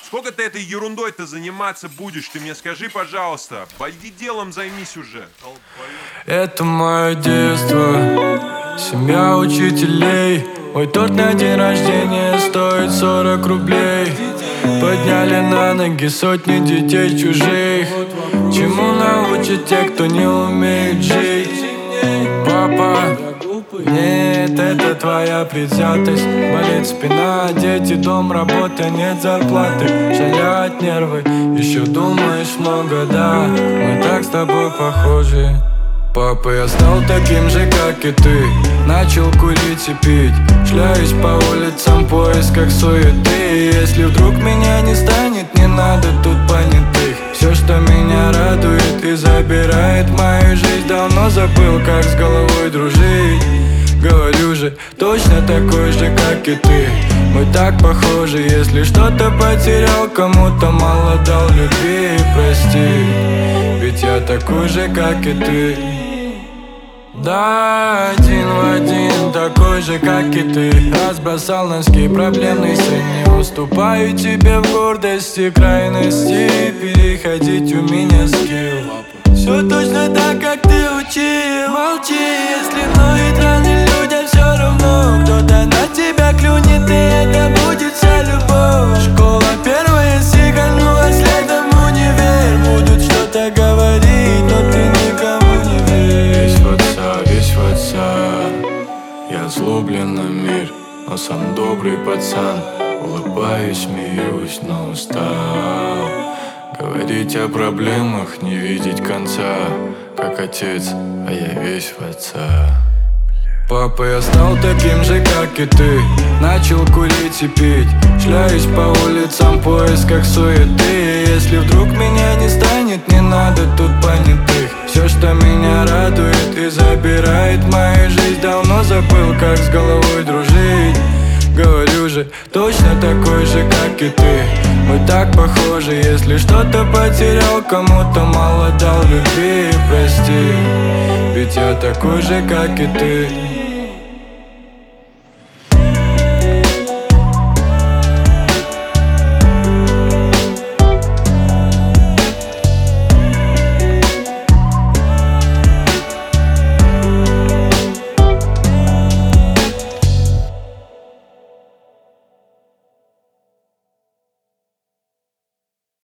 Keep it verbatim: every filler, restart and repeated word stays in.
Сколько ты этой ерундой-то заниматься будешь? Ты мне скажи, пожалуйста. Пойди делом займись уже. Это мое детство, семья учителей. Мой торт на день рождения стоит сорок рублей. Подняли на ноги сотни детей чужих. Чему научат те, кто не умеет жить? Папа, нет, это твоя предвзятость. Болит спина, дети, дом, работа, нет зарплаты. Шалят нервы, еще думаешь много, да. Мы так с тобой похожи. Папа, я стал таким же, как и ты. Начал курить и пить. Шляюсь по улицам в поисках суеты. Если вдруг меня не станет, не надо тут понятых. Все, что меня радует и забирает мою жизнь, давно забыл, как с головой дружить. Говорю же, точно такой же, как и ты. Мы так похожи, если что-то потерял, кому-то мало дал любви, прости. Ведь я такой же, как и ты. Да, один в один, такой же, как и ты. Разбросал носки проблемной сын. Не уступаю тебе в гордости, крайности. Переходить у меня скилл. Все точно так, как ты учил. Молчи, если ноет раны людям, все равно. Кто-то на тебя клюнет, и это будет вся любовь. Школа первая сиганула, следом универ. Будут что-то говорить, но ты никому не веришь. Весь в отца, весь в отца. Я злоблен на мир, но сам добрый пацан. Улыбаюсь, смеюсь, но устал говорить о проблемах, не видеть конца. Как отец, а я весь в отца. Папа, я стал таким же, как и ты. Начал курить и пить. Шляюсь по улицам в поисках суеты. Если вдруг меня не станет, не надо тут понятых. Все, что меня радует и забирает мою жизнь, давно забыл, как с головой дружить. Говорю же, точно такой же, как и ты. Мы так похожи, если что-то потерял, кому-то мало дал любви, прости. Ведь я такой же, как и ты.